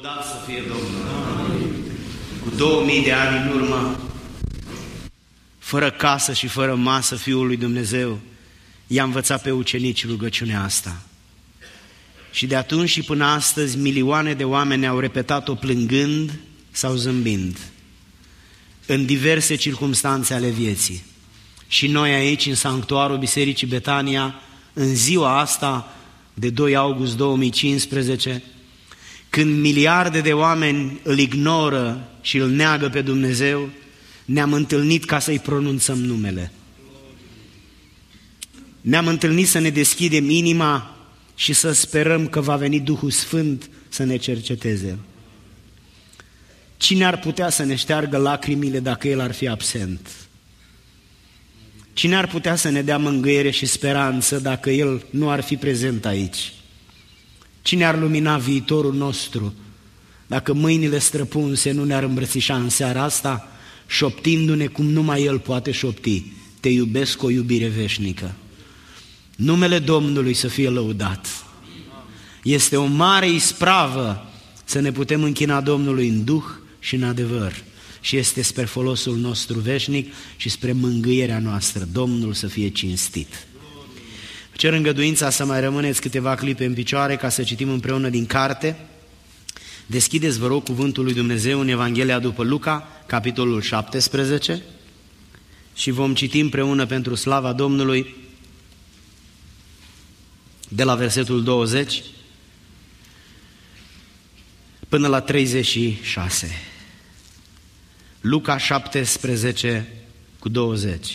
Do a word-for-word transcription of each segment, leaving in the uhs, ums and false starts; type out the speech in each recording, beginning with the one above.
Lăudat să fie Domnul! Cu două mii de ani în urmă, fără casă și fără masă, Fiul lui Dumnezeu i-a învățat pe ucenici rugăciunea asta. Și de atunci și până astăzi, milioane de oameni au repetat-o plângând sau zâmbind, în diverse circumstanțe ale vieții. Și noi aici, în sanctuarul Bisericii Betania, în ziua asta de doi august două mii cincisprezece, când miliarde de oameni îl ignoră și îl neagă pe Dumnezeu, ne-am întâlnit ca să-i pronunțăm numele. Ne-am întâlnit să ne deschidem inima și să sperăm că va veni Duhul Sfânt să ne cerceteze. Cine ar putea să ne șteargă lacrimile dacă El ar fi absent? Cine ar putea să ne dea mângâiere și speranță dacă El nu ar fi prezent aici? Cine ar lumina viitorul nostru dacă mâinile străpunse nu ne-ar îmbrățișa în seara asta, șoptindu-ne cum numai El poate șopti: te iubesc cu o iubire veșnică. Numele Domnului să fie lăudat. Este o mare ispravă să ne putem închina Domnului în duh și în adevăr. Și este spre folosul nostru veșnic și spre mângâierea noastră. Domnul să fie cinstit. Cer îngăduința să mai rămâneți câteva clipe în picioare ca să citim împreună din carte. Deschideți, vă rog, cuvântul lui Dumnezeu în Evanghelia după Luca, capitolul șaptesprezece, și vom citi împreună pentru slava Domnului de la versetul douăzeci până la treizeci și șase. Luca șaptesprezece cu douăzeci.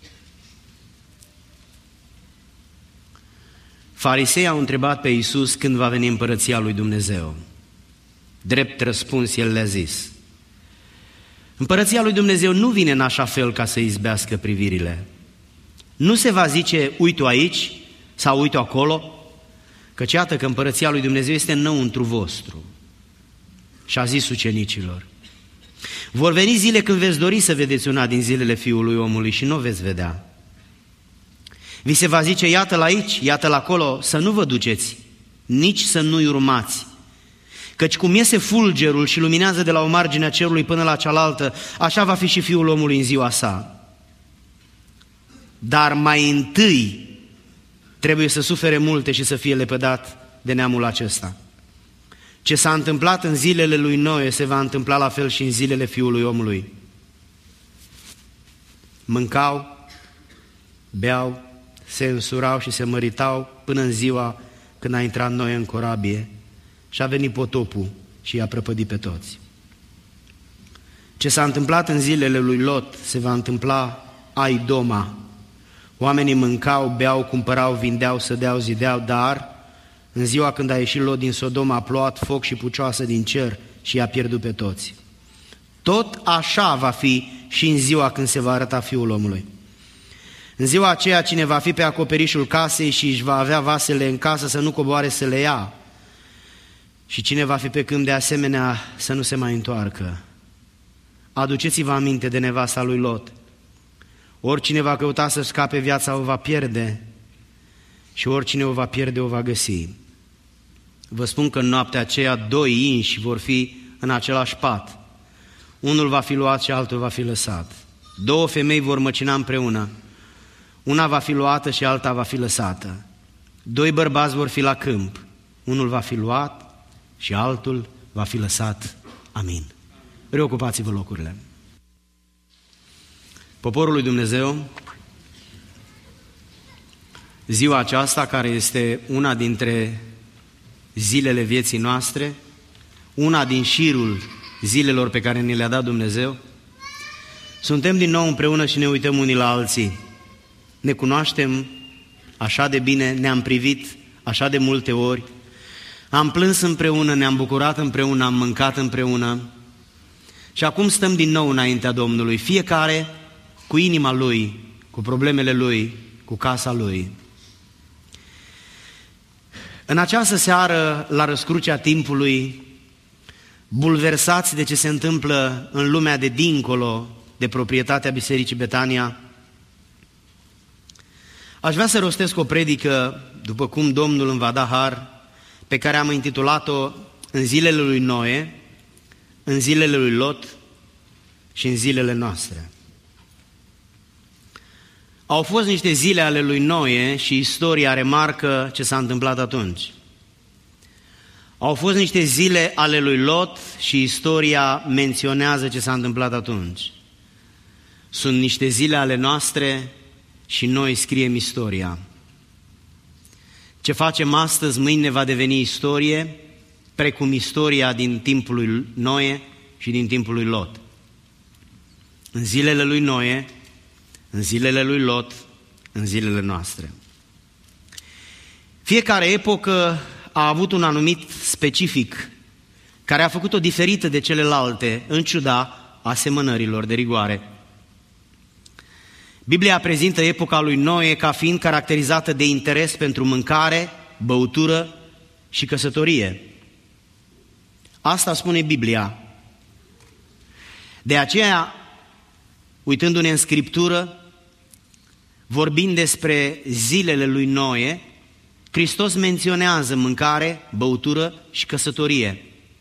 Fariseii au întrebat pe Iisus când va veni împărăția lui Dumnezeu. Drept răspuns, El le-a zis: împărăția lui Dumnezeu nu vine în așa fel ca să izbească privirile. Nu se va zice, uite-o aici sau uite-o acolo, căci iată că împărăția lui Dumnezeu este înăuntru vostru. Și a zis ucenicilor: vor veni zile când veți dori să vedeți una din zilele Fiului Omului și nu o veți vedea. Vi se va zice, iată-l aici, iată-l acolo, să nu vă duceți, nici să nu-i urmați. Căci cum iese fulgerul și luminează de la o margine a cerului până la cealaltă, așa va fi și Fiul omului în ziua sa. Dar mai întâi trebuie să sufere multe și să fie lepădat de neamul acesta. Ce s-a întâmplat în zilele lui Noe se va întâmpla la fel și în zilele Fiului omului. Mâncau, beau, se însurau și se măritau până în ziua când a intrat Noe în corabie și a venit potopul și i-a prăpădit pe toți. Ce s-a întâmplat în zilele lui Lot se va întâmpla ai doma. Oamenii mâncau, beau, cumpărau, vindeau, sădeau, zideau, dar în ziua când a ieșit Lot din Sodoma a plouat foc și pucioasă din cer și i-a pierdut pe toți. Tot așa va fi și în ziua când se va arăta Fiul omului. În ziua aceea, cine va fi pe acoperișul casei și își va avea vasele în casă să nu coboare să le ia, și cine va fi pe câmp de asemenea să nu se mai întoarcă. Aduceți-vă aminte de nevasta lui Lot. Oricine va căuta să scape viața o va pierde și oricine o va pierde o va găsi. Vă spun că în noaptea aceea doi inși vor fi în același pat. Unul va fi luat și altul va fi lăsat. Două femei vor măcina împreună. Una va fi luată și alta va fi lăsată. Doi bărbați vor fi la câmp. Unul va fi luat și altul va fi lăsat. Amin. Reocupați-vă locurile. Poporul lui Dumnezeu, ziua aceasta, care este una dintre zilele vieții noastre, una din șirul zilelor pe care ne le-a dat Dumnezeu, suntem din nou împreună și ne uităm unii la alții. Ne cunoaștem așa de bine, ne-am privit așa de multe ori, am plâns împreună, ne-am bucurat împreună, am mâncat împreună și acum stăm din nou înaintea Domnului, fiecare cu inima lui, cu problemele lui, cu casa lui. În această seară, la răscrucea timpului, bulversați de ce se întâmplă în lumea de dincolo de proprietatea Bisericii Betania, aș vrea să rostesc o predică, după cum Domnul îmi va da har, pe care am intitulat-o în zilele lui Noe, în zilele lui Lot și în zilele noastre. Au fost niște zile ale lui Noe și istoria remarcă ce s-a întâmplat atunci. Au fost niște zile ale lui Lot și istoria menționează ce s-a întâmplat atunci. Sunt niște zile ale noastre și noi scriem istoria. Ce facem astăzi, mâine va deveni istorie, precum istoria din timpul lui Noe și din timpul lui Lot. În zilele lui Noe, în zilele lui Lot, în zilele noastre. Fiecare epocă a avut un anumit specific care a făcut-o diferită de celelalte, în ciuda asemănărilor de rigoare. Biblia prezintă epoca lui Noe ca fiind caracterizată de interes pentru mâncare, băutură și căsătorie. Asta spune Biblia. De aceea, uitându-ne în Scriptură, vorbind despre zilele lui Noe, Hristos menționează mâncare, băutură și căsătorie.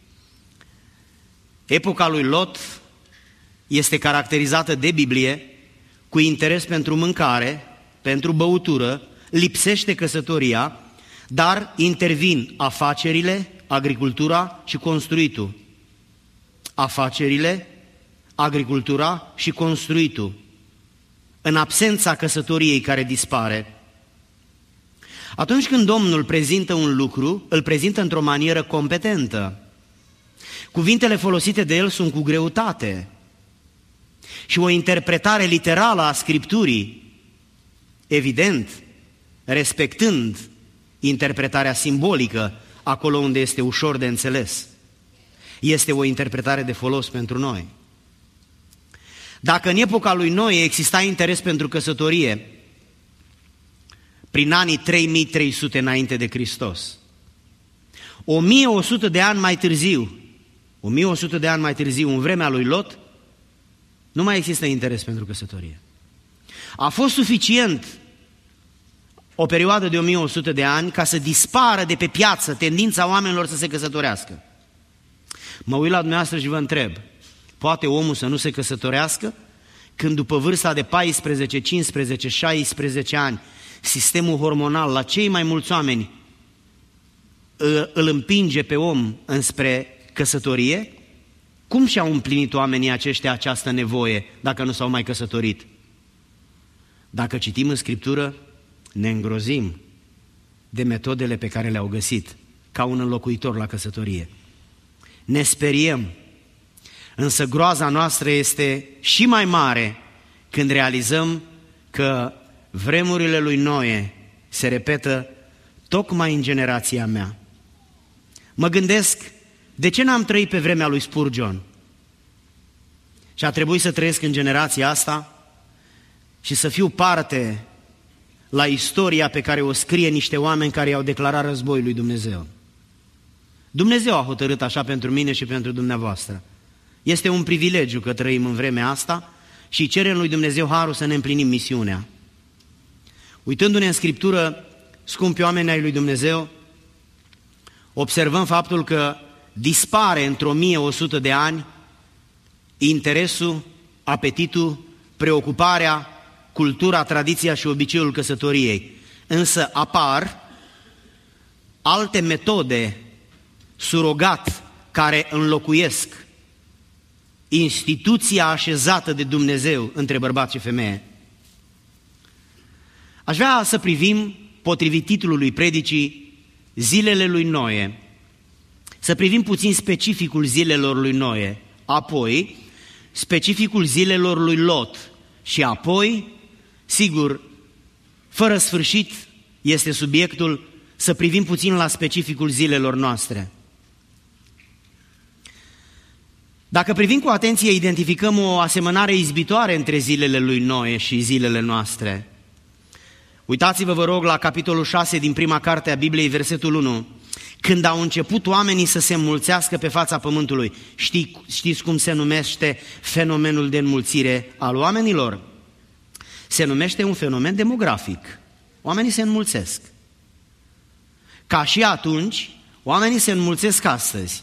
Epoca lui Lot este caracterizată de Biblie cu interes pentru mâncare, pentru băutură, lipsește căsătoria, dar intervin afacerile, agricultura și construitul. Afacerile, agricultura și construitul. În absența căsătoriei care dispare. Atunci când Domnul prezintă un lucru, îl prezintă într-o manieră competentă. Cuvintele folosite de el sunt cu greutate. Și o interpretare literală a Scripturii, evident, respectând interpretarea simbolică acolo unde este ușor de înțeles, este o interpretare de folos pentru noi. Dacă în epoca lui Noe exista interes pentru căsătorie, prin anii trei mii trei sute înainte de Hristos, o mie o sută de ani mai târziu, o mie o sută de ani mai târziu, în vremea lui Lot, nu mai există interes pentru căsătorie. A fost suficient o perioadă de o mie o sută de ani ca să dispară de pe piață tendința oamenilor să se căsătorească. Mă uit la dumneavoastră și vă întreb, poate omul să nu se căsătorească când după vârsta de paisprezece, cincisprezece, șaisprezece ani sistemul hormonal la cei mai mulți oameni îl împinge pe om înspre căsătorie? Cum și-au împlinit oamenii aceștia această nevoie dacă nu s-au mai căsătorit? Dacă citim în Scriptură, ne îngrozim de metodele pe care le-au găsit ca un înlocuitor la căsătorie. Ne speriem, însă groaza noastră este și mai mare când realizăm că vremurile lui Noe se repetă tocmai în generația mea. Mă gândesc, de ce n-am trăit pe vremea lui Spurgeon? Și a trebuit să trăiesc în generația asta și să fiu parte la istoria pe care o scrie niște oameni care i-au declarat război lui Dumnezeu. Dumnezeu a hotărât așa pentru mine și pentru dumneavoastră. Este un privilegiu că trăim în vremea asta și cerem lui Dumnezeu harul să ne împlinim misiunea. Uitându-ne în Scriptură, scumpi oameni ai lui Dumnezeu, observăm faptul că dispare într-o mie o sută de ani interesul, apetitul, preocuparea, cultura, tradiția și obiceiul căsătoriei. Însă apar alte metode surogat care înlocuiesc instituția așezată de Dumnezeu între bărbat și femeie. Aș vrea să privim, potrivit titlului predicii, zilele lui Noe, să privim puțin specificul zilelor lui Noe, apoi specificul zilelor lui Lot și apoi, sigur, fără sfârșit este subiectul să privim puțin la specificul zilelor noastre. Dacă privim cu atenție, identificăm o asemănare izbitoare între zilele lui Noe și zilele noastre. Uitați-vă, vă rog, la capitolul șase din prima carte a Bibliei, versetul unu. Când au început oamenii să se înmulțească pe fața pământului, știi, știți cum se numește fenomenul de înmulțire al oamenilor? Se numește un fenomen demografic. Oamenii se înmulțesc. Ca și atunci, Oamenii se înmulțesc astăzi.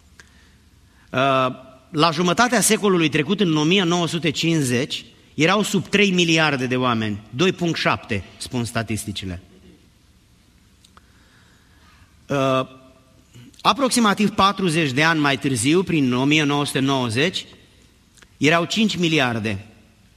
La jumătatea secolului trecut, în o mie nouă sute cincizeci, erau sub trei miliarde de oameni, doi virgulă șapte, spun statisticile. Aproximativ patruzeci de ani mai târziu, prin o mie nouă sute nouăzeci, erau cinci miliarde.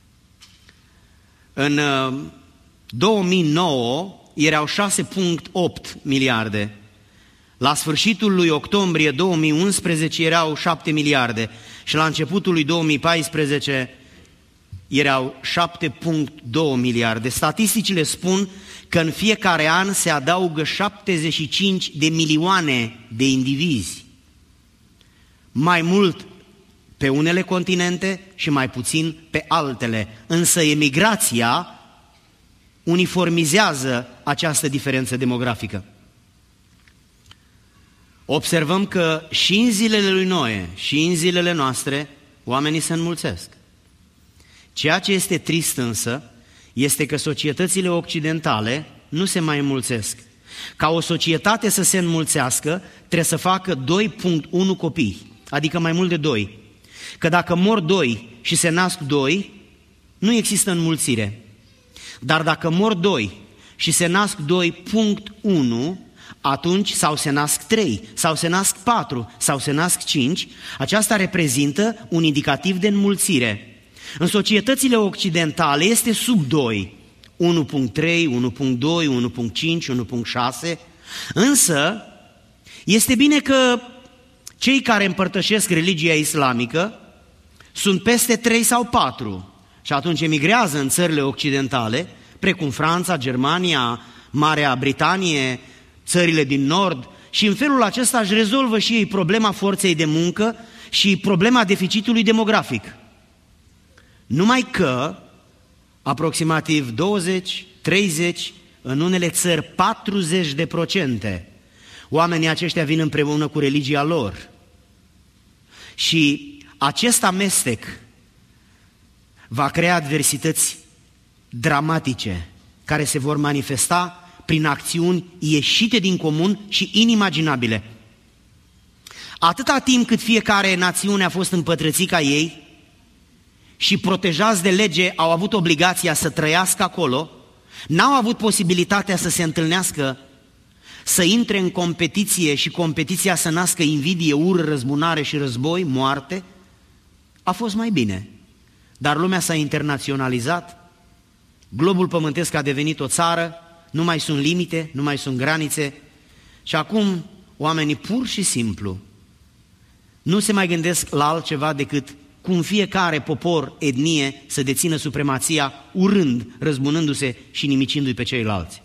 În două mii nouă erau șase virgulă opt miliarde. La sfârșitul lui octombrie două mii unsprezece erau șapte miliarde și la începutul lui două mii paisprezece erau șapte virgulă doi miliarde. Statisticile spun că în fiecare an se adaugă șaptezeci și cinci de milioane de indivizi. Mai mult pe unele continente și mai puțin pe altele. Însă emigrația uniformizează această diferență demografică. Observăm că și în zilele lui Noe și în zilele noastre oamenii se înmulțesc. Ceea ce este trist însă este că societățile occidentale nu se mai înmulțesc. Ca o societate să se înmulțească, trebuie să facă doi virgulă unu copii, adică mai mult de doi. Că dacă mor doi și se nasc doi, nu există înmulțire. Dar dacă mor doi și se nasc doi virgulă unu, atunci sau se nasc trei, sau se nasc patru, sau se nasc cinci, aceasta reprezintă un indicativ de înmulțire. În societățile occidentale este sub doi, unu virgulă trei, unu virgulă doi, unu virgulă cinci, unu virgulă șase, însă este bine că cei care împărtășesc religia islamică sunt peste trei sau patru și atunci emigrează în țările occidentale, precum Franța, Germania, Marea Britanie, țările din nord, și în felul acesta își rezolvă și ei problema forței de muncă și problema deficitului demografic. Numai că aproximativ douăzeci, treizeci, în unele țări patruzeci de procente, oamenii aceștia vin împreună cu religia lor. Și acest amestec va crea adversități dramatice care se vor manifesta prin acțiuni ieșite din comun și inimaginabile. Atâta timp cât fiecare națiune a fost împătrățica ei și protejați de lege au avut obligația să trăiască acolo, n-au avut posibilitatea să se întâlnească, să intre în competiție și competiția să nască invidie, ură, răzbunare și război, moarte, a fost mai bine. Dar lumea s-a internaționalizat, globul pământesc a devenit o țară, nu mai sunt limite, nu mai sunt granițe și acum oamenii pur și simplu nu se mai gândesc la altceva decât cum fiecare popor, etnie să dețină supremația, urând, răzbunându-se și nimicindu-i pe ceilalți.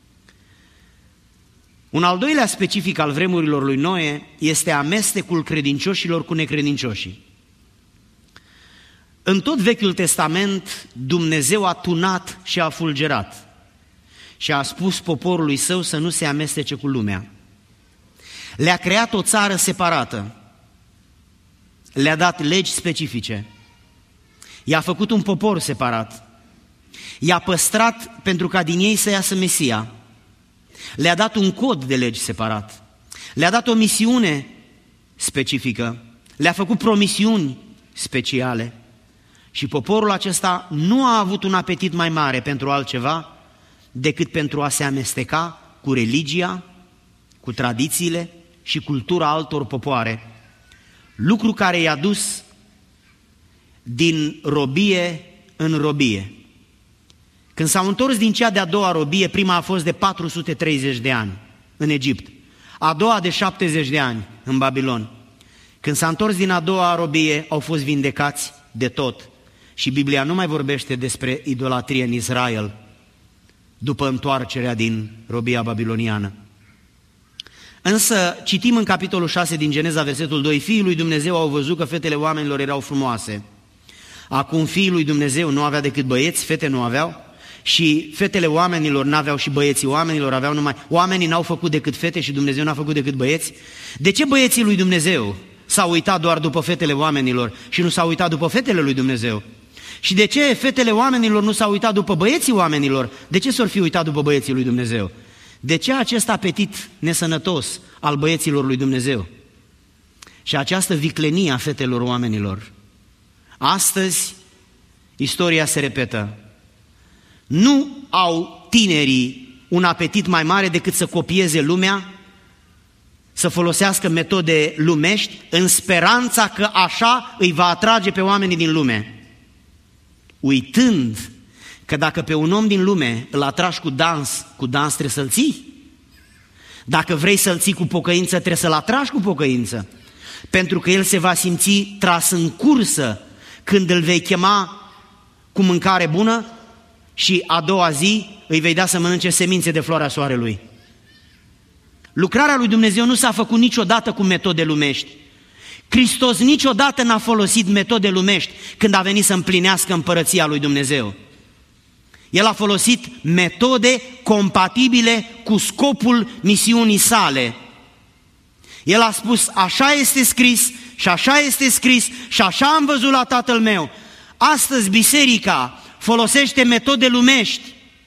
Un al doilea specific al vremurilor lui Noe este amestecul credincioșilor cu necredincioșii. În tot Vechiul Testament Dumnezeu a tunat și a fulgerat și a spus poporului său să nu se amestece cu lumea. Le-a creat o țară separată, le-a dat legi specifice, i-a făcut un popor separat, i-a păstrat pentru ca din ei să iasă Mesia, le-a dat un cod de legi separat, le-a dat o misiune specifică, le-a făcut promisiuni speciale și poporul acesta nu a avut un apetit mai mare pentru altceva decât pentru a se amesteca cu religia, cu tradițiile și cultura altor popoare, lucru care i-a dus din robie în robie. Când s-au întors din cea de-a doua robie, prima a fost de patru sute treizeci de ani în Egipt, a doua de șaptezeci de ani în Babilon. Când s-a întors din a doua robie, au fost vindecați de tot. Și Biblia nu mai vorbește despre idolatrie în Israel după întoarcerea din robia babiloniană. Însă citim în capitolul șase din Geneza, versetul doi, fiii lui Dumnezeu au văzut că fetele oamenilor erau frumoase. Acum fiii lui Dumnezeu nu avea decât băieți, fete nu aveau, și fetele oamenilor n-aveau și băieții oamenilor aveau numai... Oamenii n-au făcut decât fete și Dumnezeu n-a făcut decât băieți. De ce băieții lui Dumnezeu s-au uitat doar după fetele oamenilor și nu s-au uitat după fetele lui Dumnezeu? Și de ce fetele oamenilor nu s-au uitat după băieții oamenilor? De ce s-or fi uitat după băieții lui Dumnezeu? De ce acest apetit nesănătos al băieților lui Dumnezeu? Și această viclenie a fetelor oamenilor? Astăzi, istoria se repetă. Nu au tinerii un apetit mai mare decât să copieze lumea, să folosească metode lumești, în speranța că așa îi va atrage pe oamenii din lume, uitând că dacă pe un om din lume îl atragi cu dans, cu dans trebuie să-l ții. Dacă vrei să-l ții cu pocăință, trebuie să-l atragi cu pocăință, pentru că el se va simți tras în cursă când îl vei chema cu mâncare bună și a doua zi îi vei da să mănânce semințe de floarea soarelui. Lucrarea lui Dumnezeu nu s-a făcut niciodată cu metode lumești. Hristos niciodată n-a folosit metode lumești când a venit să împlinească împărăția lui Dumnezeu. El a folosit metode compatibile cu scopul misiunii sale. El a spus, așa este scris și așa este scris și așa am văzut la Tatăl meu. Astăzi biserica folosește metode lumești.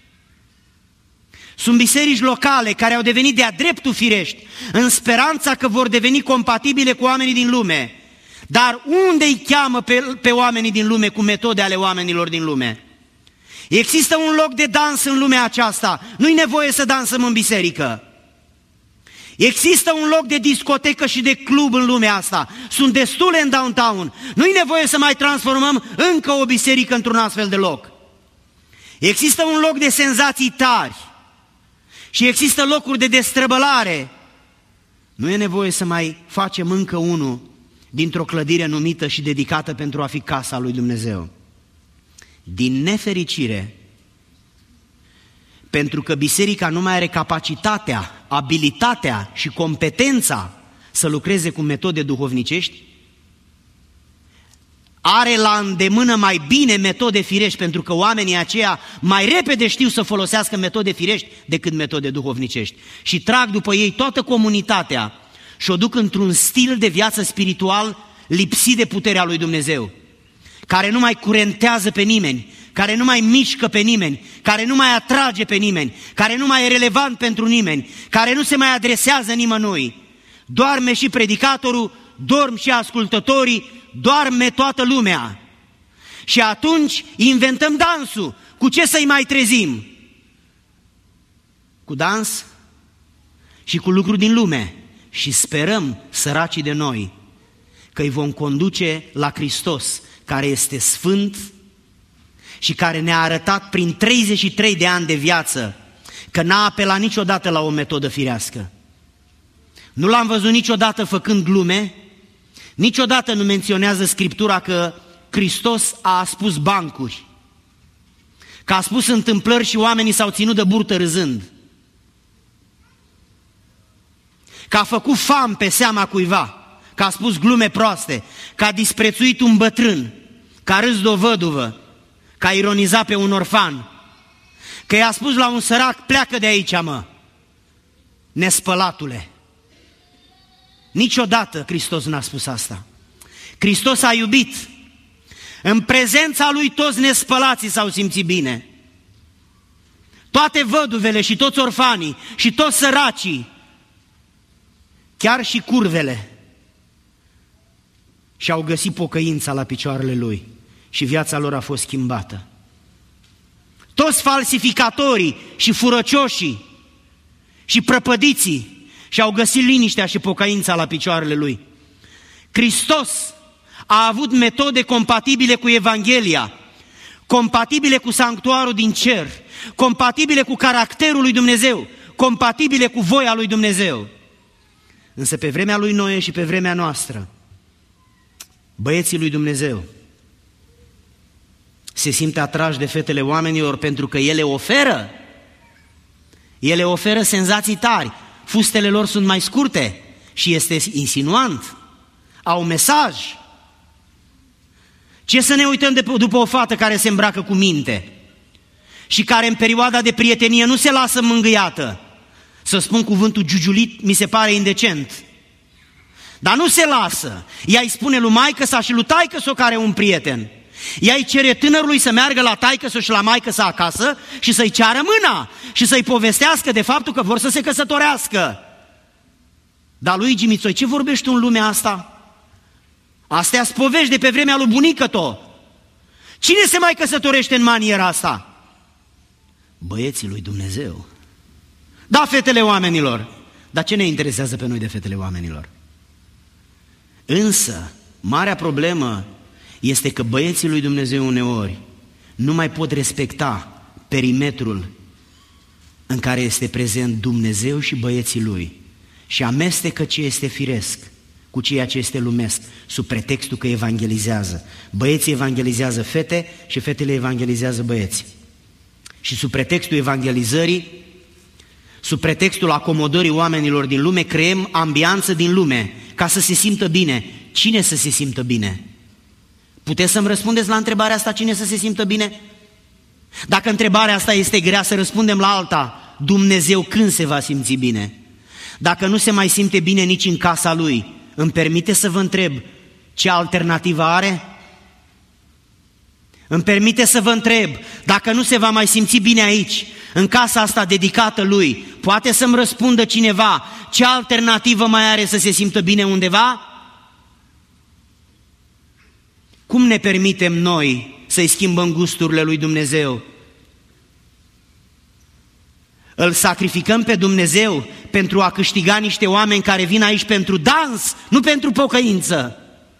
Sunt biserici locale care au devenit de-a dreptul firești, în speranța că vor deveni compatibile cu oamenii din lume. Dar unde îi cheamă pe, pe oamenii din lume cu metode ale oamenilor din lume? Există un loc de dans în lumea aceasta, nu-i nevoie să dansăm în biserică. Există un loc de discotecă și de club în lumea asta, sunt destule în downtown, nu-i nevoie să mai transformăm încă o biserică într-un astfel de loc. Există un loc de senzații tari și există locuri de destrăbălare. Nu e nevoie să mai facem încă unul dintr-o clădire numită și dedicată pentru a fi casa lui Dumnezeu. Din nefericire, pentru că biserica nu mai are capacitatea, abilitatea și competența să lucreze cu metode duhovnicești, are la îndemână mai bine metode firești, pentru că oamenii aceia mai repede știu să folosească metode firești decât metode duhovnicești. Și trag după ei toată comunitatea și o duc într-un stil de viață spiritual lipsit de puterea lui Dumnezeu, care nu mai curentează pe nimeni, care nu mai mișcă pe nimeni, care nu mai atrage pe nimeni, care nu mai e relevant pentru nimeni, care nu se mai adresează nimănui. Doarme și predicatorul, dorm și ascultătorii, doarme toată lumea. Și atunci inventăm dansul. Cu ce să-i mai trezim? Cu dans și cu lucruri din lume. Și sperăm, săracii de noi, că îi vom conduce la Hristos, care este sfânt și care ne-a arătat prin treizeci și trei de ani de viață că n-a apelat niciodată la o metodă firească. Nu l-am văzut niciodată făcând glume, niciodată nu menționează Scriptura că Hristos a spus bancuri, că a spus întâmplări și oamenii s-au ținut de burtă râzând, că a făcut fam pe seama cuiva, că a spus glume proaste, că a disprețuit un bătrân, că a râs de o văduvă, că a ironizat pe un orfan, că i-a spus la un sărac, pleacă de aici, mă, nespălatule. Niciodată Hristos n-a spus asta. Hristos a iubit. În prezența Lui toți nespălații s-au simțit bine. Toate văduvele și toți orfanii și toți săracii, chiar și curvele, și-au găsit pocăința la picioarele Lui și viața lor a fost schimbată. Toți falsificatorii și furăcioșii și prăpădiții și-au găsit liniștea și pocăința la picioarele Lui. Hristos a avut metode compatibile cu Evanghelia, compatibile cu sanctuarul din cer, compatibile cu caracterul lui Dumnezeu, compatibile cu voia lui Dumnezeu. Însă pe vremea lui Noe și pe vremea noastră, băieții lui Dumnezeu se simt atrași de fetele oamenilor pentru că ele oferă, ele oferă senzații tari, fustele lor sunt mai scurte și este insinuant, au mesaj. Ce să ne uităm de, după o fată care se îmbracă cu minte și care în perioada de prietenie nu se lasă mângâiată? Să spun cuvântul giugiulit mi se pare indecent, dar nu se lasă. Ea îi spune lui maică-sa și lui taică-s-o care are un prieten. Ea îi cere tânărului să meargă la taică-s și la maică-s acasă și să-i ceară mâna și să-i povestească de faptul că vor să se căsătorească. Dar Luigi Mițoi, ce vorbești tu în lumea asta? Astea-s povești de pe vremea lui bunică-to. Cine se mai căsătorește în maniera asta? Băieții lui Dumnezeu. Da, fetele oamenilor. Dar ce ne interesează pe noi de fetele oamenilor? Însă, marea problemă este că băieții lui Dumnezeu uneori nu mai pot respecta perimetrul în care este prezent Dumnezeu și băieții lui și amestecă ce este firesc cu ceea ce este lumesc, sub pretextul că evangelizează. Băieții evangelizează fete și fetele evangelizează băieți. Și sub pretextul evangelizării, sub pretextul acomodării oamenilor din lume, creăm ambianță din lume ca să se simtă bine. Cine să se simtă bine? Puteți să-mi răspundeți la întrebarea asta, cine să se simtă bine? Dacă întrebarea asta este grea, să răspundem la alta. Dumnezeu când se va simți bine? Dacă nu se mai simte bine nici în casa lui, îmi permite să vă întreb ce alternativă are? Îmi permite să vă întreb, dacă nu se va mai simți bine aici, în casa asta dedicată lui, poate să-mi răspundă cineva ce alternativă mai are să se simtă bine undeva? Cum ne permitem noi să-i schimbăm gusturile lui Dumnezeu? Îl sacrificăm pe Dumnezeu pentru a câștiga niște oameni care vin aici pentru dans, nu pentru pocăință.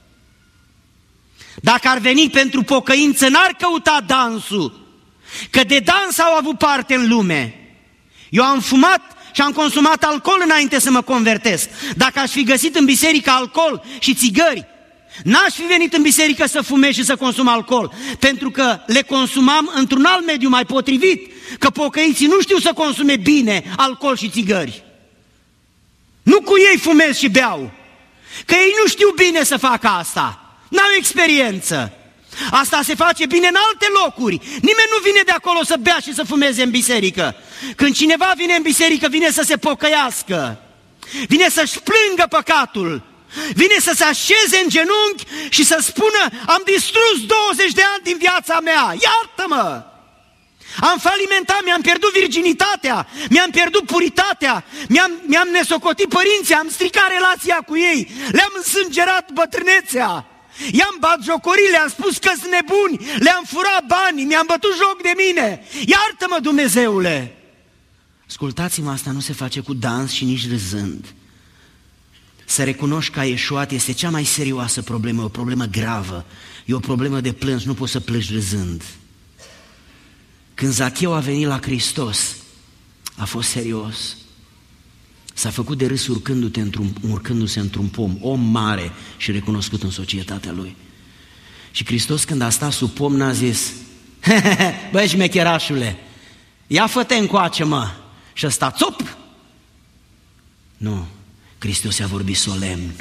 Dacă ar veni pentru pocăință, n-ar căuta dansul, că de dans au avut parte în lume. Eu am fumat și am consumat alcool înainte să mă convertesc. Dacă aș fi găsit în biserică alcool și țigări, n-aș fi venit în biserică să fumez și să consum alcool, pentru că le consumam într-un alt mediu mai potrivit, că pocăiții nu știu să consume bine alcool și țigări. Nu cu ei fumez și beau, că ei nu știu bine să facă asta, n-au experiență. Asta se face bine în alte locuri. Nimeni nu vine de acolo să bea și să fumeze în biserică. Când cineva vine în biserică, vine să se pocăiască, vine să-și plângă păcatul, vine să se așeze în genunchi și să spună: am distrus douăzeci de ani din viața mea, iartă-mă! Am falimentat, mi-am pierdut virginitatea, mi-am pierdut puritatea, mi-am, mi-am nesocotit părinții, am stricat relația cu ei, le-am însângerat bătrânețea, i-am batjocorit, le-am spus că-s nebuni, le-am furat banii, mi-am bătut joc de mine, iartă-mă, Dumnezeule! Ascultați-mă, asta nu se face cu dans și nici râzând. Să recunoști că ai eșuat este cea mai serioasă problemă, o problemă gravă, e o problemă de plâns, nu poți să plângi râzând. Când Zacheu a venit la Hristos, a fost serios. S-a făcut de râs urcându-te într-un, urcându-se într-un pom, om mare și recunoscut în societatea lui. Și Hristos, când a stat sub pom, n-a zis: băi, șmecherașule, ia fă-te încoace, mă, și ăsta țop. Nu, Hristos a vorbit solemn: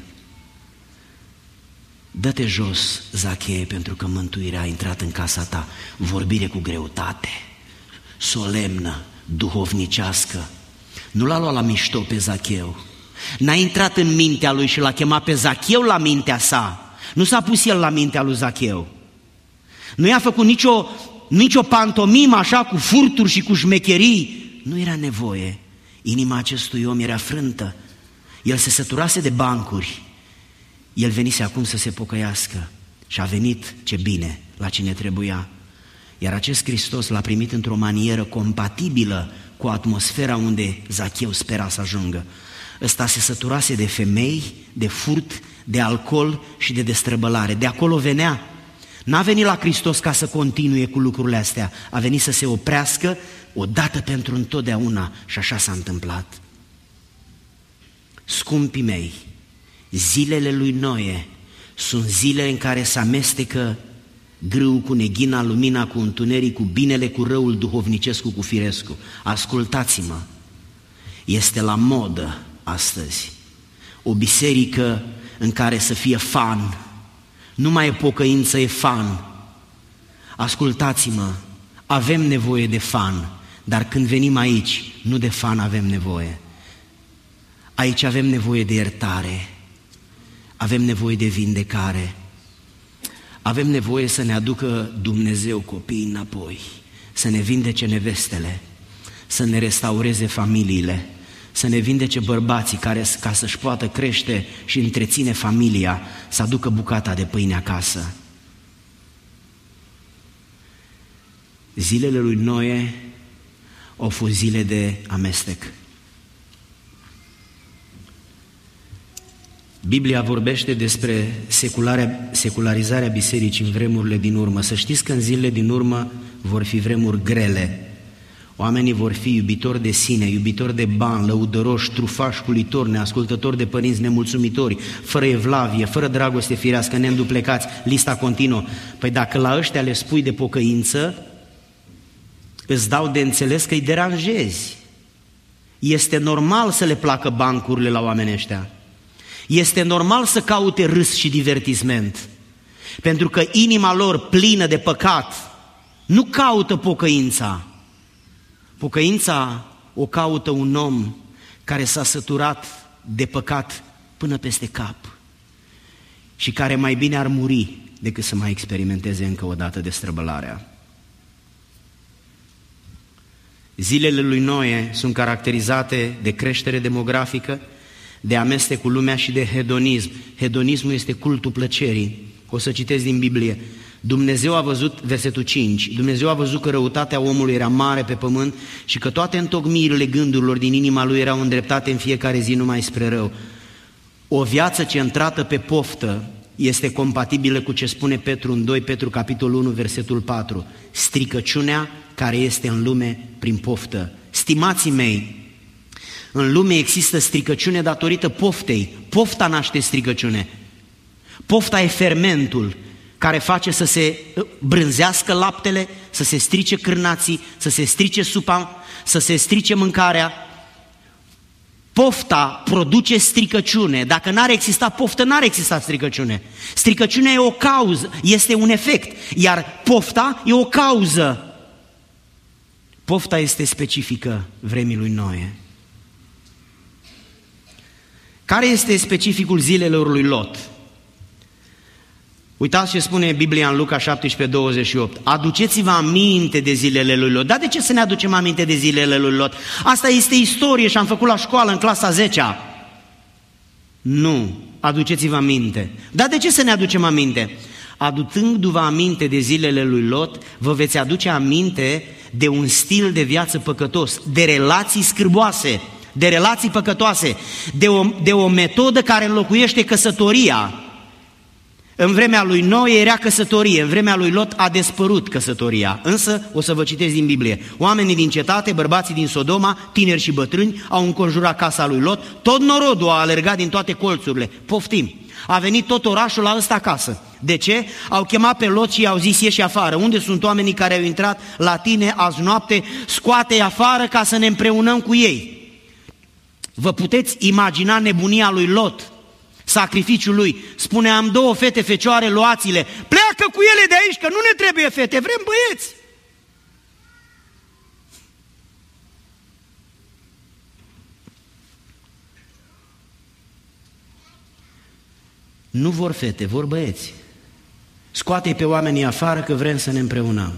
dă-te jos, Zacheie, pentru că mântuirea a intrat în casa ta. Vorbire cu greutate, solemnă, duhovnicească. Nu l-a luat la mișto pe Zacheu, n-a intrat în mintea lui și l-a chemat pe Zacheu la mintea sa. Nu s-a pus el la mintea lui Zacheu. Nu i-a făcut nicio, nicio pantomimă așa cu furturi și cu șmecherii. Nu era nevoie. Inima acestui om era frântă. El se săturase de bancuri. El venise acum să se pocăiască și a venit, ce bine, la cine trebuia. Iar acest Hristos l-a primit într-o manieră compatibilă cu atmosfera unde Zacheu spera să ajungă. Ăsta se săturase de femei, de furt, de alcool și de destrăbălare. De acolo venea. N-a venit la Hristos ca să continue cu lucrurile astea, a venit să se oprească odată pentru întotdeauna și așa s-a întâmplat. Scumpii mei, zilele lui Noe sunt zile în care se amestecă grâu cu neghina, lumina cu întuneric, cu binele cu răul, duhovnicescu cu firescu. Ascultați-mă, este la modă astăzi o biserică în care să fie fan, nu mai e pocăință, e fan. Ascultați-mă, avem nevoie de fan, dar când venim aici, nu de fan avem nevoie. Aici avem nevoie de iertare, avem nevoie de vindecare, Avem nevoie să ne aducă Dumnezeu copiii înapoi, să ne vindece nevestele, să ne restaureze familiile, să ne vindece bărbații care, ca să-și poată crește și întreține familia, să aducă bucata de pâine acasă. Zilele lui Noe au fost zile de amestec. Biblia vorbește despre secularizarea bisericii în vremurile din urmă. Să știți că în zilele din urmă vor fi vremuri grele. Oamenii vor fi iubitori de sine, iubitori de bani, lăudăroși, trufași, culitori, neascultători de părinți, nemulțumitori, fără evlavie, fără dragoste firească, neînduplecați, lista continuă. Păi dacă la ăștia le spui de pocăință, îți dau de înțeles că îi deranjezi. Este normal să le placă bancurile la oamenii ăștia. Este normal să caute râs și divertisment, pentru că inima lor plină de păcat nu caută pocăința. Pocăința o caută un om care s-a săturat de păcat până peste cap și care mai bine ar muri decât să mai experimenteze încă o dată destrăbălarea. Zilele lui Noe sunt caracterizate de creștere demografică, de amestec cu lumea și de hedonism. Hedonismul este cultul plăcerii. O să citesc din Biblie. Dumnezeu a văzut, versetul cinci, Dumnezeu a văzut că răutatea omului era mare pe pământ și că toate întocmirile gândurilor din inima lui erau îndreptate în fiecare zi numai spre rău. O viață centrată pe poftă este compatibilă cu ce spune Petru în doi Petru, capitolul unu, versetul patru. Stricăciunea care este în lume prin poftă. Stimații mei, în lume există stricăciune datorită poftei. Pofta naște stricăciune. Pofta e fermentul care face să se brânzească laptele, să se strice cârnații, să se strice supa, să se strice mâncarea. Pofta produce stricăciune. Dacă n-ar exista poftă, n-ar exista stricăciune. Stricăciunea e o cauză, este un efect, iar pofta e o cauză. Pofta este specifică vremii lui Noe. Care este specificul zilelor lui Lot? Uitați ce spune Biblia în Luca șaptesprezece, douăzeci și opt. Aduceți-vă aminte de zilele lui Lot. Dar de ce să ne aducem aminte de zilele lui Lot? Asta este istorie și am făcut la școală în clasa zecea. Nu, aduceți-vă aminte. Dar de ce să ne aducem aminte? Aducându-vă aminte de zilele lui Lot, vă veți aduce aminte de un stil de viață păcătos, de relații scârboase, de relații păcătoase, de o, de o metodă care înlocuiește căsătoria. În vremea lui Noe era căsătorie, în vremea lui Lot a despărut căsătoria. Însă, o să vă citesc din Biblie, oamenii din cetate, bărbații din Sodoma, tineri și bătrâni, au înconjurat casa lui Lot, tot norodul a alergat din toate colțurile. Poftim! A venit tot orașul la ăsta acasă. De ce? Au chemat pe Lot și i-au zis, ieși afară. Unde sunt oamenii care au intrat la tine azi noapte? Scoate-i afară ca să ne împreunăm cu ei. Vă puteți imagina nebunia lui Lot, sacrificiul lui. Spune, am două fete fecioare, luați-le, pleacă cu ele de aici, că nu ne trebuie fete, vrem băieți. Nu vor fete, vor băieți. Scoate-i pe oamenii afară că vrem să ne împreunăm.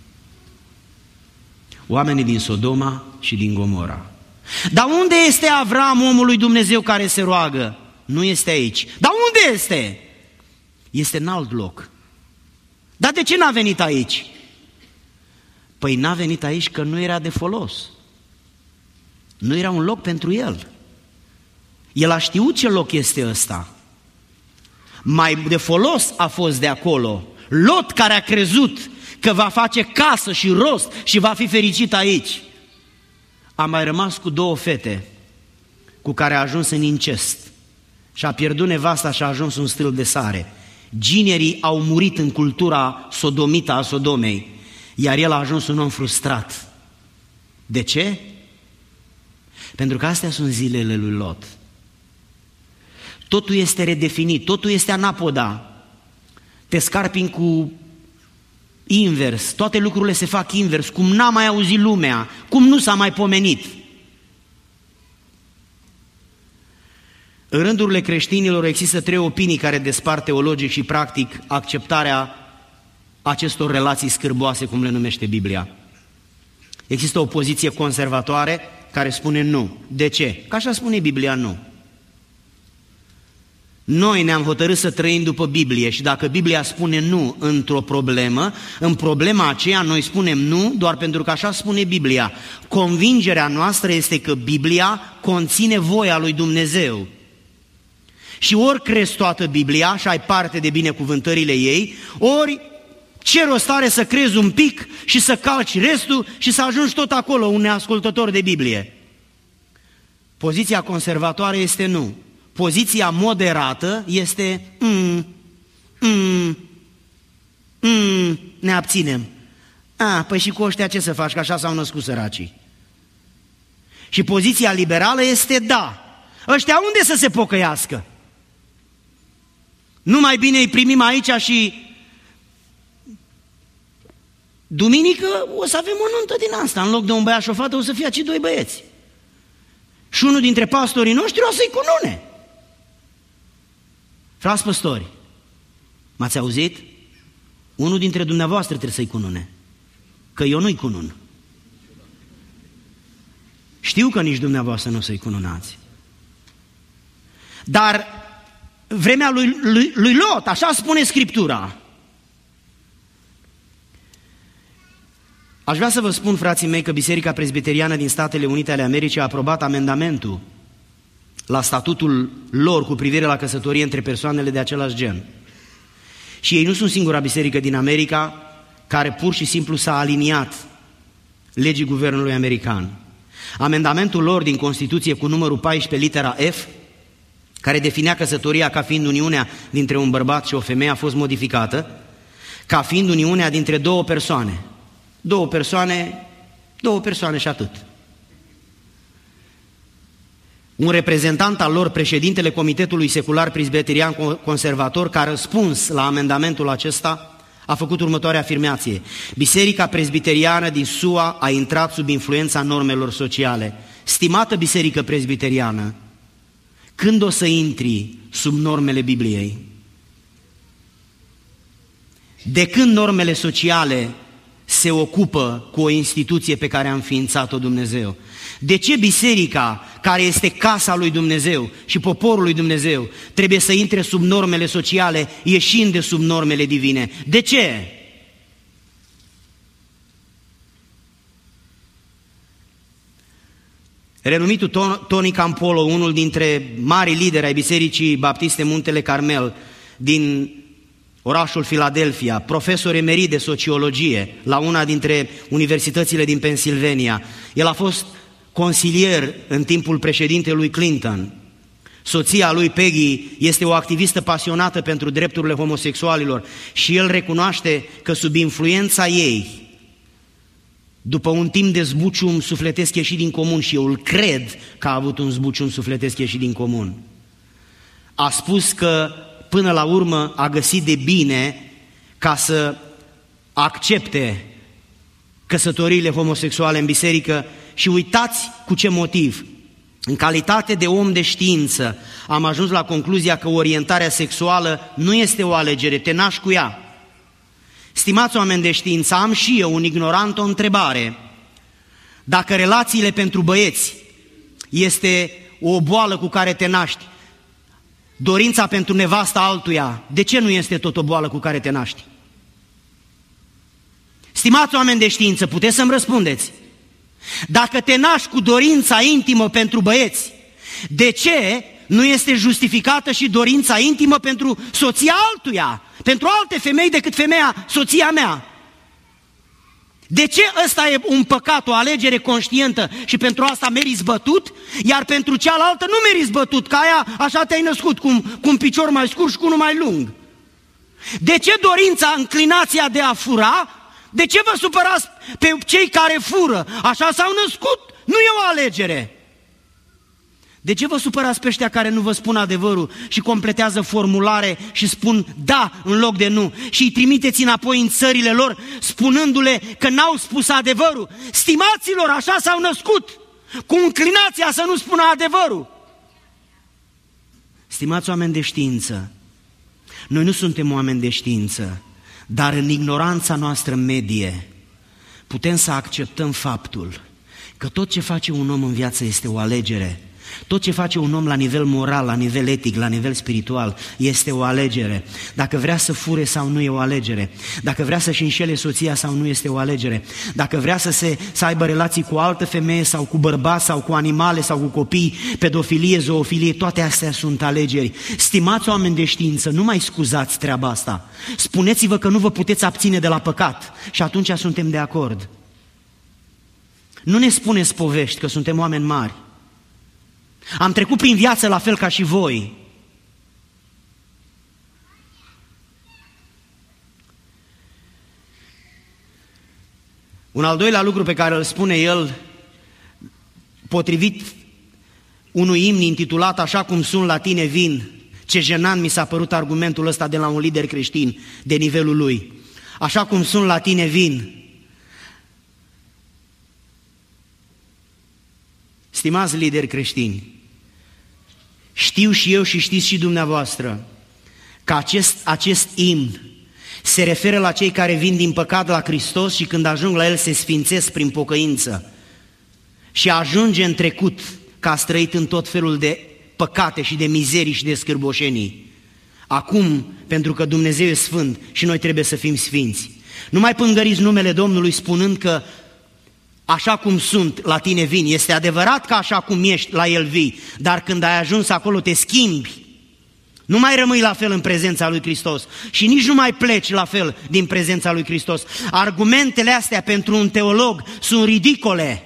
Oamenii din Sodoma și din Gomora. Dar unde este Avram, omul lui Dumnezeu care se roagă? Nu este aici. Dar unde este? Este în alt loc. Dar de ce n-a venit aici? Păi n-a venit aici că nu era de folos. Nu era un loc pentru el. El a știut ce loc este ăsta. Mai de folos a fost de acolo. Lot, care a crezut că va face casă și rost și va fi fericit aici, a mai rămas cu două fete cu care a ajuns în incest și a pierdut nevasta și a ajuns un stâlp de sare. Ginerii au murit în cultura sodomită a Sodomei, iar el a ajuns un om frustrat. De ce? Pentru că astea sunt zilele lui Lot. Totul este redefinit, totul este anapoda. Te scarpini cu invers, toate lucrurile se fac invers, cum n-a mai auzit lumea, cum nu s-a mai pomenit. În rândurile creștinilor există trei opinii care despart teologic și practic acceptarea acestor relații scârboase, cum le numește Biblia. Există o poziție conservatoare care spune nu. De ce? Că așa spune Biblia, nu. Noi ne-am hotărât să trăim după Biblie și dacă Biblia spune nu într-o problemă, în problema aceea noi spunem nu doar pentru că așa spune Biblia. Convingerea noastră este că Biblia conține voia lui Dumnezeu. Și ori crezi toată Biblia și ai parte de binecuvântările ei, ori ce rost are să crezi un pic și să calci restul și să ajungi tot acolo un neascultător de Biblie. Poziția conservatoare este nu. Poziția moderată este mm, mm, mm, ne abținem. A, păi și cu ăștia ce să faci, că așa s-au născut săracii. Și poziția liberală este da. Ăștia unde să se pocăiască? Nu mai bine îi primim aici și duminică o să avem o nuntă din asta. În loc de un băiat și o fată o să fie acei doi băieți. Și unul dintre pastorii noștri o să-i cunune. Frați păstori, m-ați auzit? Unul dintre dumneavoastră trebuie să-i cunune, că eu nu-i cunun. Știu că nici dumneavoastră nu o să-i cununați. Dar vremea lui, lui, lui Lot, așa spune Scriptura. Aș vrea să vă spun, frații mei, că Biserica Presbiteriană din Statele Unite ale Americii a aprobat amendamentul la statutul lor cu privire la căsătorie între persoanele de același gen. Și ei nu sunt singura biserică din America care pur și simplu s-a aliniat legii guvernului american. Amendamentul lor din Constituție cu numărul paisprezece, litera F, care definea căsătoria ca fiind uniunea dintre un bărbat și o femeie, a fost modificată ca fiind uniunea dintre două persoane. Două persoane, două persoane și atât. Un reprezentant al lor, președintele Comitetului Secular Presbiterian Conservator, care a răspuns la amendamentul acesta, a făcut următoarea afirmație. Biserica Presbiteriană din S U A a intrat sub influența normelor sociale. Stimată Biserică Presbiteriană, când o să intri sub normele Bibliei? De când normele sociale se ocupă cu o instituție pe care a înființat-o Dumnezeu? De ce biserica, care este casa lui Dumnezeu și poporul lui Dumnezeu, trebuie să intre sub normele sociale, ieșind de sub normele divine? De ce? Renumitul Tony Campolo, unul dintre marii lideri ai Bisericii Baptiste Muntele Carmel din orașul Philadelphia, profesor emerit de sociologie la una dintre universitățile din Pennsylvania. El a fost consilier în timpul președintelui Clinton. Soția lui, Peggy, este o activistă pasionată pentru drepturile homosexualilor și el recunoaște că sub influența ei, după un timp de zbucium sufletesc ieșit din comun, și eu îl cred că a avut un zbucium sufletesc ieșit din comun, a spus că până la urmă a găsit de bine ca să accepte căsătoriile homosexuale în biserică. Și uitați cu ce motiv. În calitate de om de știință am ajuns la concluzia că orientarea sexuală nu este o alegere, te naști cu ea. Stimați oameni de știință, am și eu, un ignorant, o întrebare. Dacă relațiile pentru băieți este o boală cu care te naști, dorința pentru nevasta altuia, de ce nu este tot o boală cu care te naști? Stimați oameni de știință, puteți să-mi răspundeți. Dacă te naști cu dorința intimă pentru băieți, de ce nu este justificată și dorința intimă pentru soția altuia, pentru alte femei decât femeia, soția mea? De ce ăsta e un păcat, o alegere conștientă și pentru asta meriți bătut, iar pentru cealaltă nu meriți bătut, că aia așa te-ai născut, cu, cu un picior mai scurt și cu unul mai lung? De ce dorința, înclinația de a fura? De ce vă supărați pe cei care fură? Așa s-au născut, nu e o alegere. De ce vă supărați pe ăștia care nu vă spun adevărul și completează formulare și spun da în loc de nu și îi trimiteți înapoi în țările lor spunându-le că n-au spus adevărul? Stimaților, așa s-au născut, cu înclinația să nu spună adevărul. Stimați oameni de știință, noi nu suntem oameni de știință, dar în ignoranța noastră medie putem să acceptăm faptul că tot ce face un om în viață este o alegere. Tot ce face un om la nivel moral, la nivel etic, la nivel spiritual, este o alegere. Dacă vrea să fure sau nu, e o alegere. Dacă vrea să-și înșele soția sau nu, este o alegere. Dacă vrea să, se, să aibă relații cu o altă femeie sau cu bărbați sau cu animale sau cu copii, pedofilie, zoofilie, toate astea sunt alegeri. Stimați oameni de știință, nu mai scuzați treaba asta. Spuneți-vă că nu vă puteți abține de la păcat și atunci suntem de acord. Nu ne spuneți povești că suntem oameni mari. Am trecut prin viață la fel ca și voi. Un al doilea lucru pe care îl spune el, potrivit unui imn intitulat Așa cum sunt la tine vin, ce jenant mi s-a părut argumentul ăsta de la un lider creștin de nivelul lui. Așa cum sunt la tine vin. Stimați lideri creștini, știu și eu și știți și dumneavoastră că acest, acest imn se referă la cei care vin din păcat la Hristos și când ajung la El se sfințesc prin pocăință și ajunge în trecut că a trăit în tot felul de păcate și de mizerii și de scârboșenii. Acum, pentru că Dumnezeu e sfânt și noi trebuie să fim sfinți. Nu mai pângăriți numele Domnului spunând că așa cum sunt, la tine vin. Este adevărat că așa cum ești, la El vii, dar când ai ajuns acolo te schimbi. Nu mai rămâi la fel în prezența lui Hristos și nici nu mai pleci la fel din prezența lui Hristos. Argumentele astea pentru un teolog sunt ridicole.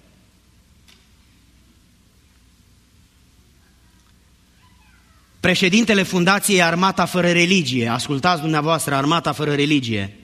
Președintele Fundației Armata Fără Religie, ascultați dumneavoastră, Armata Fără Religie,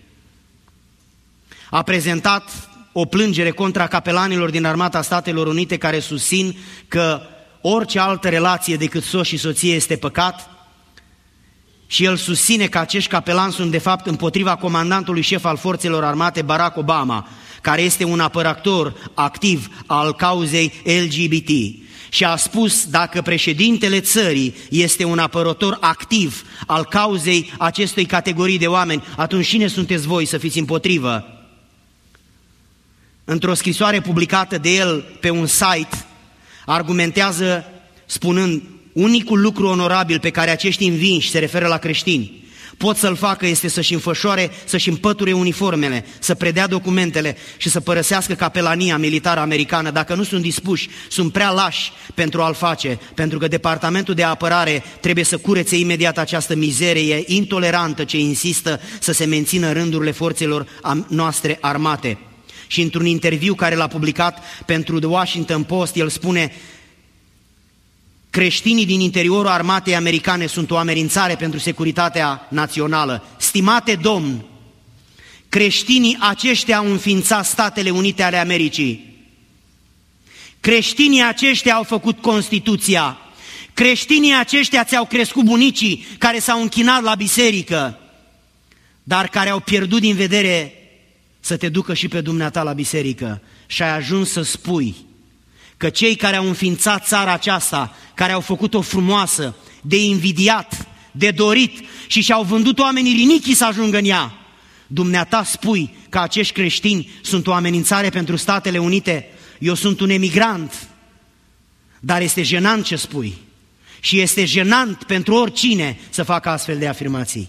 a prezentat o plângere contra capelanilor din Armata Statelor Unite care susțin că orice altă relație decât soț și soție este păcat și el susține că acești capelani sunt de fapt împotriva comandantului șef al forțelor armate Barack Obama, care este un apărător activ al cauzei L G B T. Și a spus, dacă președintele țării este un apărător activ al cauzei acestei categorii de oameni, atunci cine sunteți voi să fiți împotrivă? Într-o scrisoare publicată de el pe un site, argumentează spunând: unicul lucru onorabil pe care acești învinși, se referă la creștini, pot să-l facă este să-și înfășoare, să-și împăture uniformele, să predea documentele și să părăsească capelania militară americană. Dacă nu sunt dispuși, sunt prea lași pentru a-l face, pentru că Departamentul de Apărare trebuie să curețe imediat această mizerie intolerantă ce insistă să se mențină rândurile forțelor noastre armate. Și într-un interviu care l-a publicat pentru The Washington Post, el spune: creștinii din interiorul armatei americane sunt o amenințare pentru securitatea națională. Stimate domn, creștinii aceștia au înființat Statele Unite ale Americii. Creștinii aceștia au făcut Constituția. Creștinii aceștia ți-au crescut bunicii care s-au închinat la biserică, dar care au pierdut din vedere să te ducă și pe dumneata la biserică și ai ajuns să spui că cei care au înființat țara aceasta, care au făcut-o frumoasă, de invidiat, de dorit și și-au vândut oamenii rinichii să ajungă în ea, dumneata spui că acești creștini sunt o amenințare pentru Statele Unite? Eu sunt un emigrant, dar este jenant ce spui și este jenant pentru oricine să facă astfel de afirmații.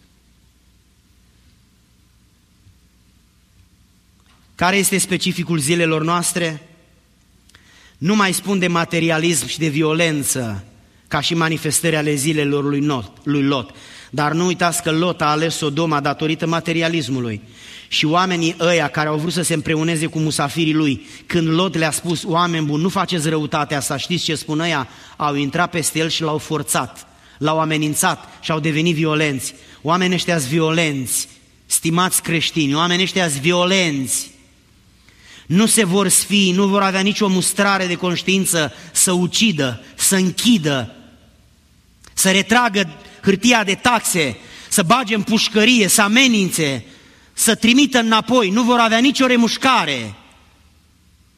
Care este specificul zilelor noastre? Nu mai spun de materialism și de violență ca și manifestări ale zilelor lui, Not, lui Lot, dar nu uitați că Lot a ales Sodoma datorită materialismului și oamenii ăia care au vrut să se împreuneze cu musafirii lui, când Lot le-a spus: oameni buni, nu faceți răutatea asta, știți ce spun ăia? Au intrat peste el și l-au forțat, l-au amenințat și au devenit violenți. Oamenii ăștia-s violenți, stimați creștini, oamenii ăștia-s violenți. Nu se vor sfi, nu vor avea nicio mustrare de conștiință să ucidă, să închidă, să retragă hârtia de taxe, să bage în pușcărie, să amenințe, să trimită înapoi. Nu vor avea nicio remușcare,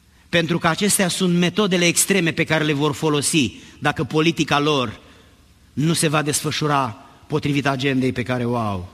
pentru că acestea sunt metodele extreme pe care le vor folosi dacă politica lor nu se va desfășura potrivit agendei pe care o au.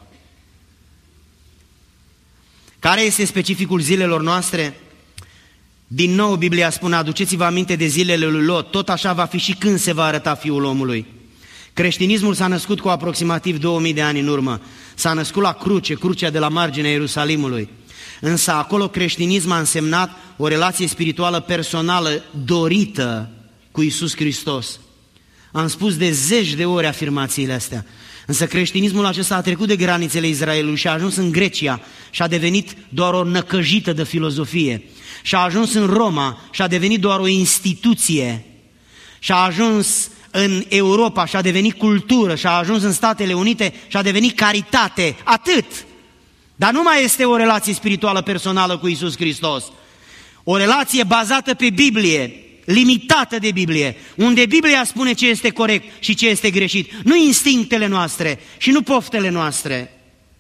Care este specificul zilelor noastre? Din nou Biblia spune, aduceți-vă aminte de zilele lui Lot, tot așa va fi și când se va arăta Fiul omului. Creștinismul s-a născut cu aproximativ două mii de ani în urmă, s-a născut la cruce, crucea de la marginea Ierusalimului, însă acolo creștinismul a însemnat o relație spirituală personală dorită cu Iisus Hristos. Am spus de zeci de ori afirmațiile astea, însă creștinismul acesta a trecut de granițele Israelului și a ajuns în Grecia și a devenit doar o năcăjită de filozofie. Și a ajuns în Roma și a devenit doar o instituție. Și a ajuns în Europa și a devenit cultură. Și a ajuns în Statele Unite și a devenit caritate. Atât! Dar nu mai este o relație spirituală personală cu Iisus Hristos. O relație bazată pe Biblie, limitată de Biblie, unde Biblia spune ce este corect și ce este greșit. Nu instinctele noastre și nu poftele noastre.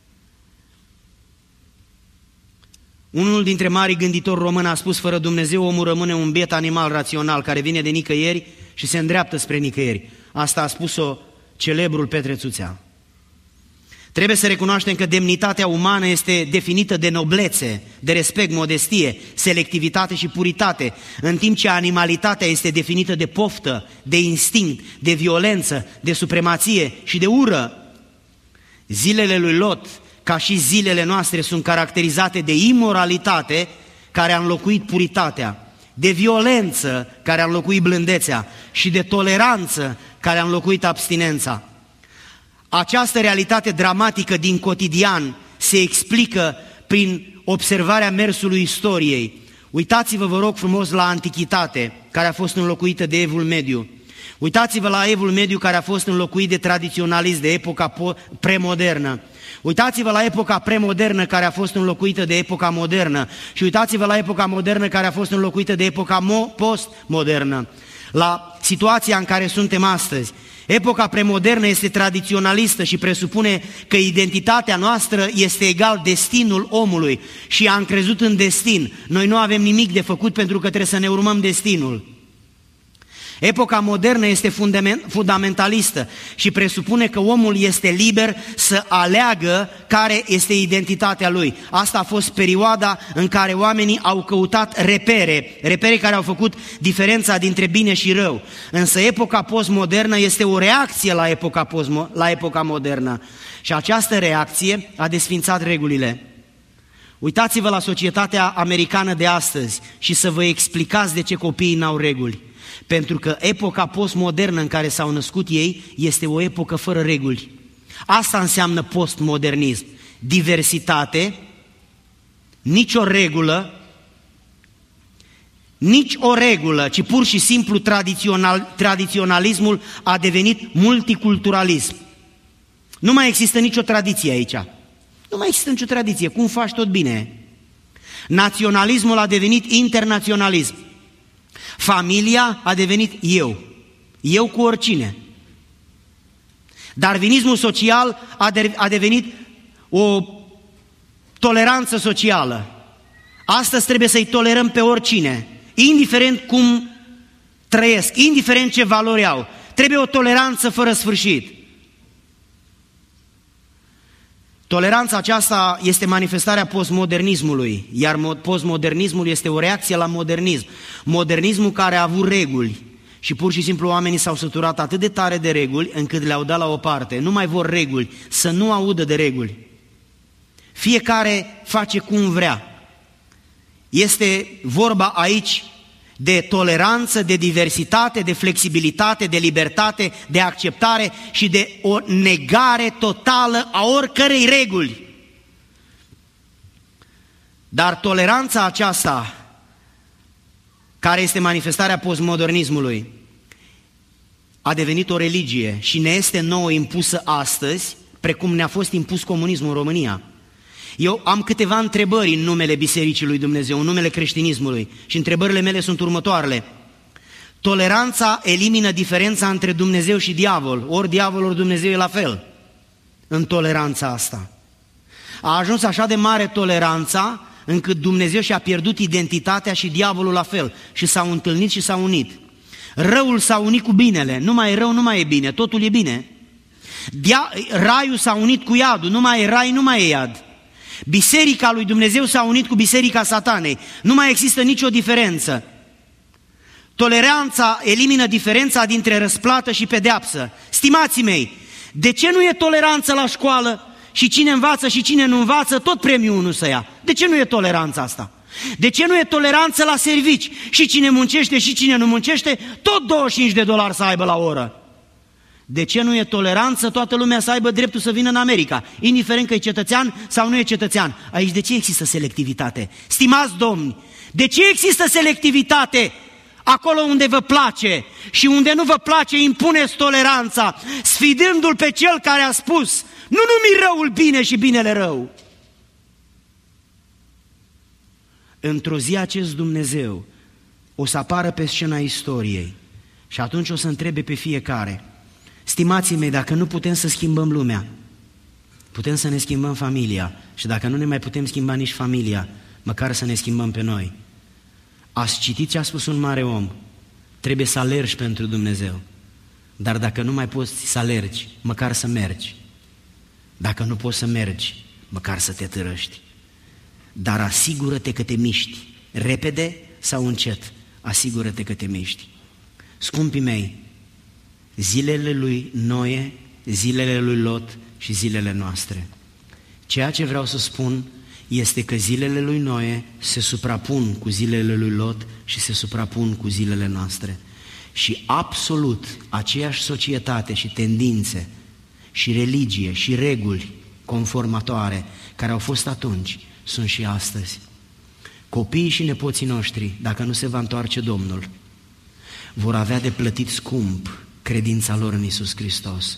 Unul dintre marii gânditori români a spus, fără Dumnezeu omul rămâne un biet animal rațional care vine de nicăieri și se îndreaptă spre nicăieri. Asta a spus-o celebrul Petre Țuțea. Trebuie să recunoaștem că demnitatea umană este definită de noblețe, de respect, modestie, selectivitate și puritate, în timp ce animalitatea este definită de poftă, de instinct, de violență, de supremație și de ură. Zilele lui Lot, ca și zilele noastre, sunt caracterizate de imoralitate care a înlocuit puritatea, de violență care a înlocuit blândețea și de toleranță care a înlocuit abstinența. Această realitate dramatică din cotidian se explică prin observarea mersului istoriei. Uitați-vă, vă rog frumos, la Antichitate, care a fost înlocuită de Evul Mediu. Uitați-vă la Evul Mediu, care a fost înlocuit de tradiționalism, de epoca premodernă. Uitați-vă la epoca premodernă, care a fost înlocuită de epoca modernă. Și uitați-vă la epoca modernă, care a fost înlocuită de epoca postmodernă. La situația în care suntem astăzi. Epoca premodernă este tradiționalistă și presupune că identitatea noastră este egal destinul omului și am crezut în destin. Noi nu avem nimic de făcut pentru că trebuie să ne urmăm destinul. Epoca modernă este fundamentalistă și presupune că omul este liber să aleagă care este identitatea lui. Asta a fost perioada în care oamenii au căutat repere, repere care au făcut diferența dintre bine și rău. Însă epoca postmodernă este o reacție la epoca, postmo- la epoca modernă și această reacție a desfințat regulile. Uitați-vă la societatea americană de astăzi și să vă explicați de ce copiii n-au reguli. Pentru că epoca postmodernă în care s-au născut ei este o epocă fără reguli. Asta înseamnă postmodernism. Diversitate, nicio regulă, nici o regulă, ci pur și simplu tradițional, tradiționalismul a devenit multiculturalism. Nu mai există nicio tradiție aici. Nu mai există nicio tradiție. Cum faci tot bine? Naționalismul a devenit internaționalism. Familia a devenit eu. Eu cu oricine. Darwinismul social a, de, a devenit o toleranță socială. Astăzi trebuie să-i tolerăm pe oricine, indiferent cum trăiesc, indiferent ce valori au. Trebuie o toleranță fără sfârșit. Toleranța aceasta este manifestarea postmodernismului, iar postmodernismul este o reacție la modernism. Modernismul care a avut reguli și pur și simplu oamenii s-au săturat atât de tare de reguli încât le-au dat la o parte. Nu mai vor reguli, să nu audă de reguli. Fiecare face cum vrea. Este vorba aici de toleranță, de diversitate, de flexibilitate, de libertate, de acceptare și de o negare totală a oricărei reguli. Dar toleranța aceasta, care este manifestarea postmodernismului, a devenit o religie și ne este nouă impusă astăzi, precum ne-a fost impus comunismul în România. Eu am câteva întrebări în numele Bisericii lui Dumnezeu, în numele creștinismului și întrebările mele sunt următoarele. Toleranța elimină diferența între Dumnezeu și diavol, ori diavol, ori Dumnezeu e la fel în toleranța asta. A ajuns așa de mare toleranța încât Dumnezeu și-a pierdut identitatea și diavolul la fel și s-au întâlnit și s-au unit. Răul s-a unit cu binele, nu mai e rău, nu mai e bine, totul e bine. Dia- raiul s-a unit cu iadul, nu mai e rai, nu mai e iad. Biserica lui Dumnezeu s-a unit cu biserica Satanei, nu mai există nicio diferență. Toleranța elimină diferența dintre răsplată și pedeapsă. Stimații mei, de ce nu e toleranță la școală și cine învață și cine nu învață, tot premiul unu să ia? De ce nu e toleranța asta? De ce nu e toleranță la servici și cine muncește și cine nu muncește, tot douăzeci și cinci de dolari să aibă la oră? De ce nu e toleranță toată lumea să aibă dreptul să vină în America, indiferent că e cetățean sau nu e cetățean? Aici de ce există selectivitate? Stimați domni, de ce există selectivitate? Acolo unde vă place și unde nu vă place, impuneți toleranța, sfidându-l pe cel care a spus: nu numi răul bine și binele rău. Într-o zi acest Dumnezeu o să apară pe scena istoriei și atunci o să întrebe pe fiecare: stimații mei, dacă nu putem să schimbăm lumea, putem să ne schimbăm familia, și dacă nu ne mai putem schimba nici familia, măcar să ne schimbăm pe noi. Ați citit ce a spus un mare om: trebuie să alergi pentru Dumnezeu, dar dacă nu mai poți să alergi, măcar să mergi. Dacă nu poți să mergi, măcar să te târăști. Dar asigură-te că te miști, repede sau încet, asigură-te că te miști. Scumpii mei, zilele lui Noe, zilele lui Lot și zilele noastre. Ceea ce vreau să spun este că zilele lui Noe se suprapun cu zilele lui Lot și se suprapun cu zilele noastre. Și absolut aceeași societate și tendințe și religie și reguli conformatoare care au fost atunci sunt și astăzi. Copiii și nepoții noștri, dacă nu se va întoarce Domnul, vor avea de plătit scump credința lor în Iisus Hristos.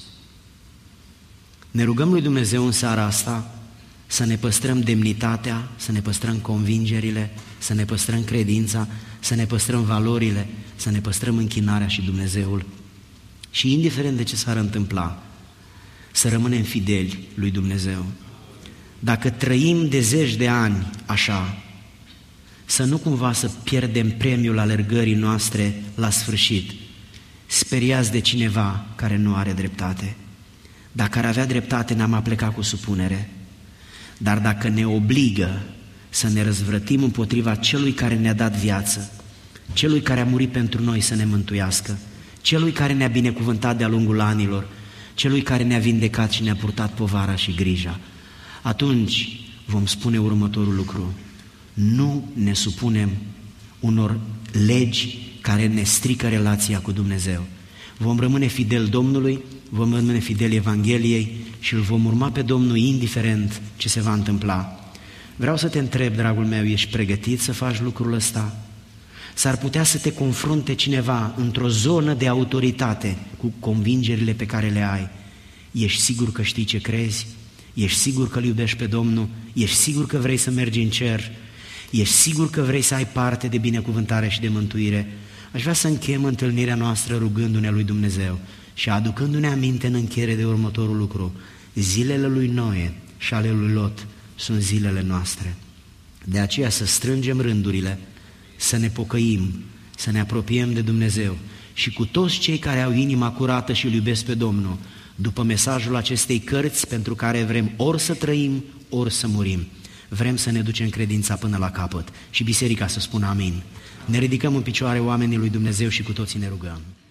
Ne rugăm lui Dumnezeu în seara asta să ne păstrăm demnitatea, să ne păstrăm convingerile, să ne păstrăm credința, să ne păstrăm valorile, să ne păstrăm închinarea și Dumnezeul. Și indiferent de ce s-ar întâmpla, să rămânem fideli lui Dumnezeu. Dacă trăim de zeci de ani așa, să nu cumva să pierdem premiul alergării noastre la sfârșit, speriați de cineva care nu are dreptate. Dacă ar avea dreptate, ne-am aplecat cu supunere. Dar dacă ne obligă să ne răzvrătim împotriva celui care ne-a dat viață, celui care a murit pentru noi să ne mântuiască, celui care ne-a binecuvântat de-a lungul anilor, celui care ne-a vindecat și ne-a purtat povara și grija, atunci vom spune următorul lucru: nu ne supunem unor legi care ne strică relația cu Dumnezeu. Vom rămâne fideli Domnului, vom rămâne fideli Evangheliei și îl vom urma pe Domnul indiferent ce se va întâmpla. Vreau să te întreb, dragul meu, ești pregătit să faci lucrul ăsta? S-ar putea să te confrunte cineva într-o zonă de autoritate cu convingerile pe care le ai. Ești sigur că știi ce crezi? Ești sigur că îl iubești pe Domnul? Ești sigur că vrei să mergi în cer? Ești sigur că vrei să ai parte de binecuvântare și de mântuire? Aș vrea să încheiem întâlnirea noastră rugându-ne lui Dumnezeu și aducându-ne aminte în încheiere de următorul lucru: zilele lui Noe și ale lui Lot sunt zilele noastre. De aceea să strângem rândurile, să ne pocăim, să ne apropiem de Dumnezeu și cu toți cei care au inima curată și îl iubesc pe Domnul, după mesajul acestei cărți pentru care vrem ori să trăim, ori să murim. Vrem să ne ducem credința până la capăt și biserica să spună amin. Ne ridicăm în picioare, oamenii lui Dumnezeu, și cu toții ne rugăm.